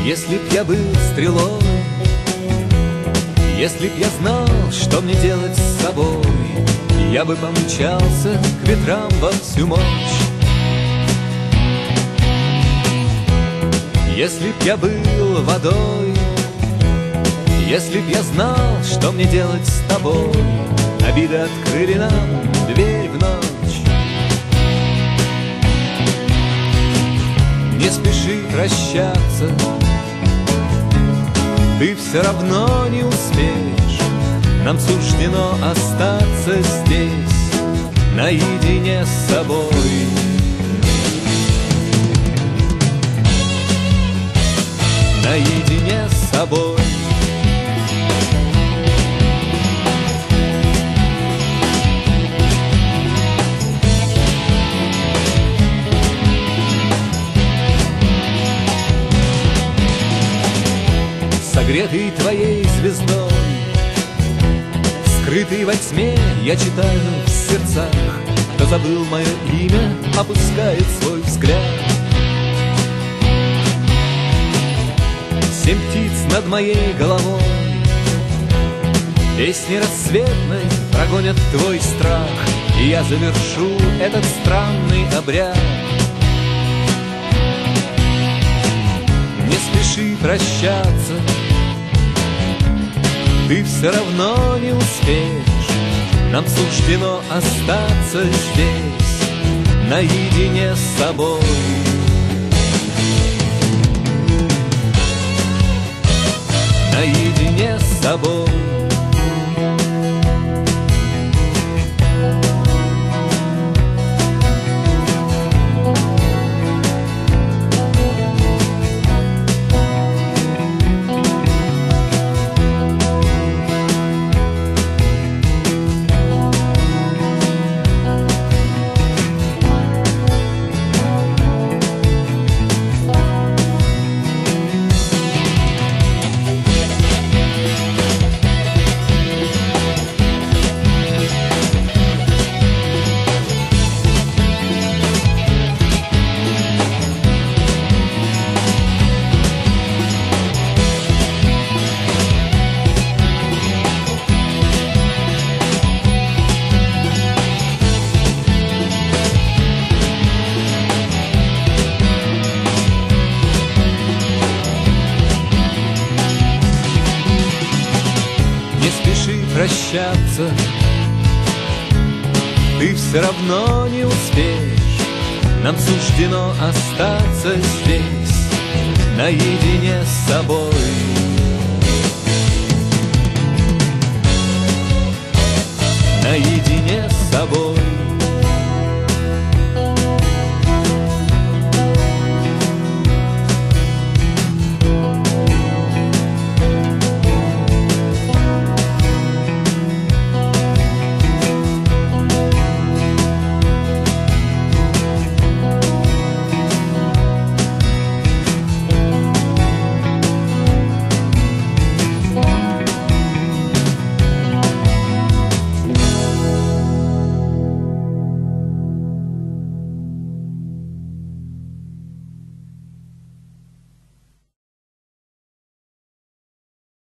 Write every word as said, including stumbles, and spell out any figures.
Если б я был стрелой, если б я знал, что мне делать с собой, я бы помчался к ветрам во всю мощь. Если б я был водой, если б я знал, что мне делать с тобой, обиды открыли нам дверь в ночь. Не спеши прощаться, ты все равно не успеешь. Нам суждено остаться здесь наедине с собой. Наедине с собой. Согретый твоей звездой, скрытый во тьме, я читаю в сердцах. Кто забыл мое имя, опускает свой взгляд. Семь птиц над моей головой, песни рассветной прогонят твой страх, и я завершу этот странный обряд. Не спеши прощаться, ты все равно не успеешь. Нам суждено остаться здесь наедине с собой. Наедине с собой. Прощаться, ты все равно не успеешь. Нам суждено остаться здесь наедине с собой. Наедине с собой.